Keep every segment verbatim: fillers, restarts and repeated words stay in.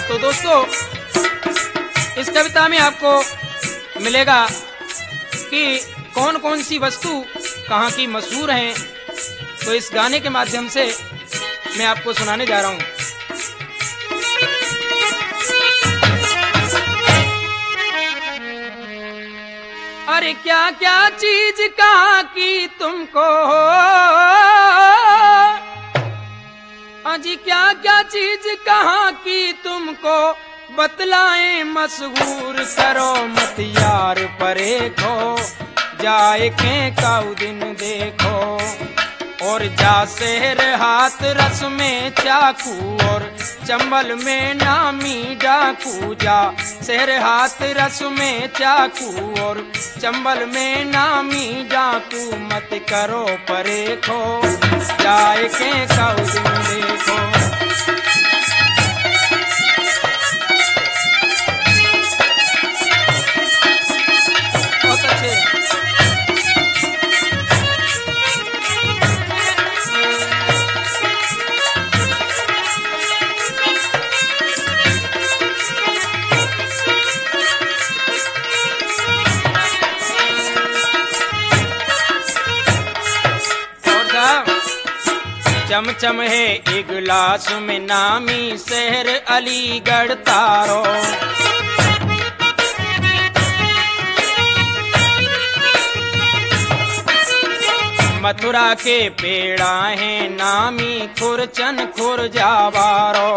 तो दोस्तों इस कविता में आपको मिलेगा कि कौन कौन सी वस्तु कहाँ की मशहूर हैं। तो इस गाने के माध्यम से मैं आपको सुनाने जा रहा हूँ। अरे क्या क्या चीज कहाँ की तुमको, अजी क्या क्या चीज कहाँ की तुमको बतलाएं मशहूर, करो मत यार परे खो, जाए के काऊ दिन देखो। और जा शहर हाथ रस में चाकू, और चंबल में नामी डाकू। जा शहर हाथ रस में चाकू, और चंबल में नामी डाकू। मत करो परे खो, जाए के काऊ दिन देखो। बहुत अच्छे। चमचम है एक गिलास में नामी शहर अलीगढ़ तारो। मथुरा के पेड़ा है नामी खुरचन खुरजावारो।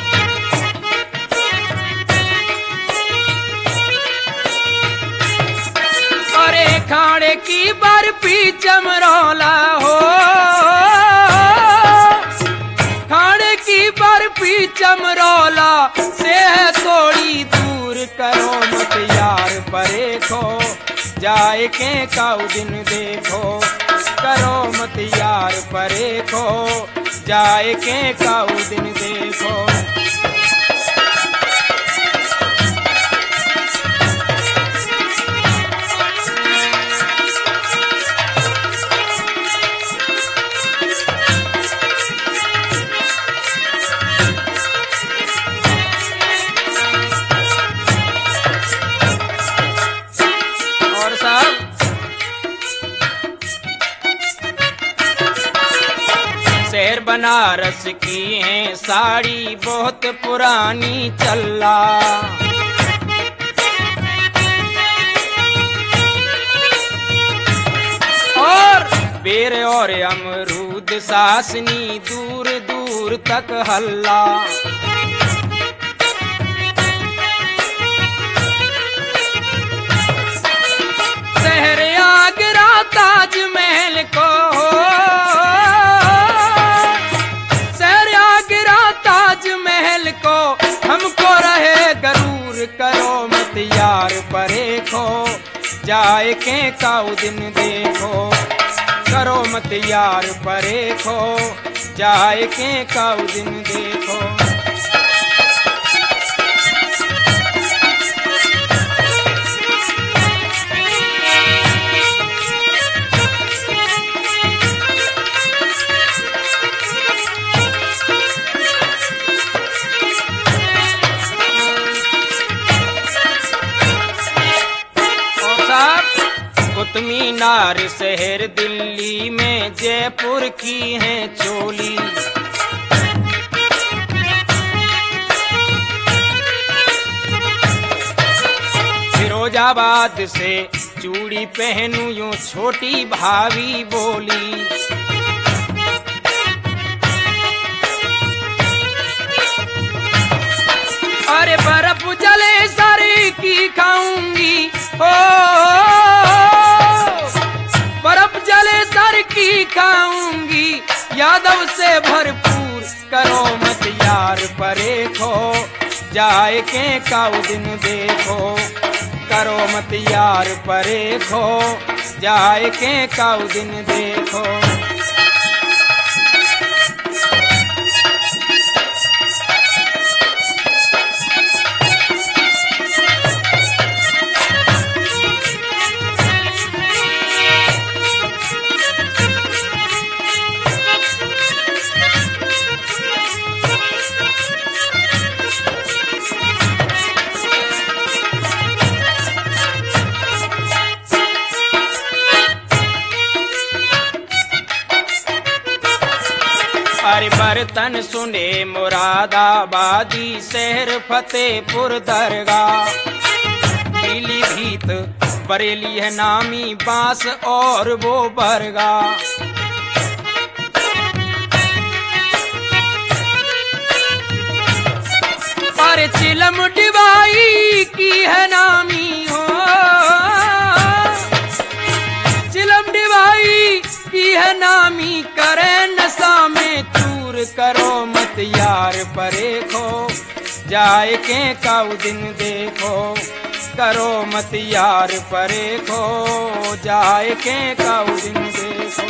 अरे खाड़े की बर्फी चमरौला हो, बर्फी चमरौला से है थोड़ी दूर, करो मत यार परे खो, जाए के काऊ दिन देखो। करो मत यार परे खो, जाए के काऊ दिन देखो। शहर बनारस की है साड़ी बहुत पुरानी चल्ला। और बेर और अमरूद सासनी दूर दूर तक हल्ला। शहर आगरा ताजमहल को, ताजमहल को हमको रहे गरूर, करो मत यार परे खो, जाए के काऊ दिन देखो। करो मत यार परे खो, जाए के काऊ दिन देखो। कुतुब मीनार शहर दिल्ली में जयपुर की है चोली। फिरोजाबाद से चूड़ी पहनूं यूं छोटी भाभी बोली। अरे बर्फ जले सारी की खाऊंगी, ओ बर्फ जले सर की खाऊंगी, यादव से भरपूर, करो मत यार परे खो, जाए के काऊ दिन देखो। करो मत यार परे खो, जाए के काऊ दिन देखो। अरे बर्तन सुने मुरादाबादी शहर फतेहपुर दरगाह, पीलीभीत बरेली है नामी बांस और वो बरगा। अरे चिलम डिबाई की है नामी हो, चिलम डिबाई की है नामी, करे नशा में चूर करो मत यार परे खो, जाए के काऊ दिन देखो, करो मत यार परे खो, जाए के काऊ दिन देखो।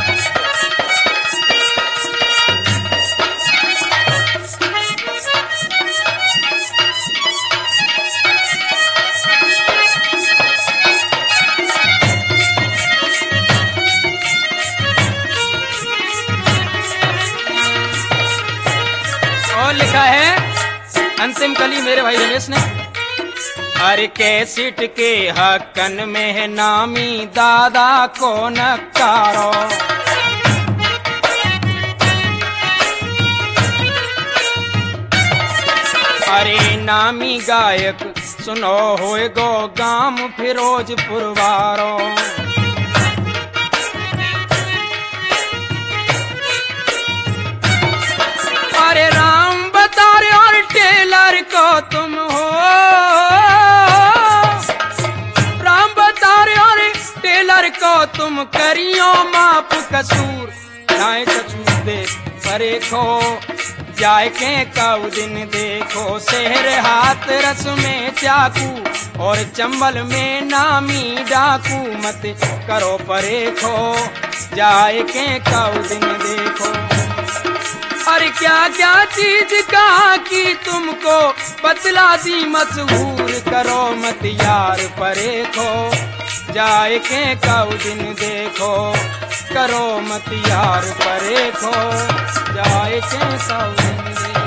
और लिखा है अंतिम कली मेरे भाई रमेश ने, अरे कैसेट के हक्कन में है नामी दादा को नकारो, अरे नामी गायक सुनो होए गो गाम फिरोजपुर वारो। अरे राम बतारे और टेलर को तुम हो, राम बतारे और टेलर को तुम करियो माप कसूर, जाए कसूर दे परे खो, जाए के काऊ दिन देखो, शहर हाथ रस में चाकू और चंबल में नामी डाकू, मत करो परे खो, जाए के काऊ दिन देखो। अरे क्या क्या चीज कहा कि तुमको बतला दी मशहूर, करो मत यार परे खो, जाए के काऊ दिन देखो, करो मत यार परे खो, जाए के काऊ दिन देखो।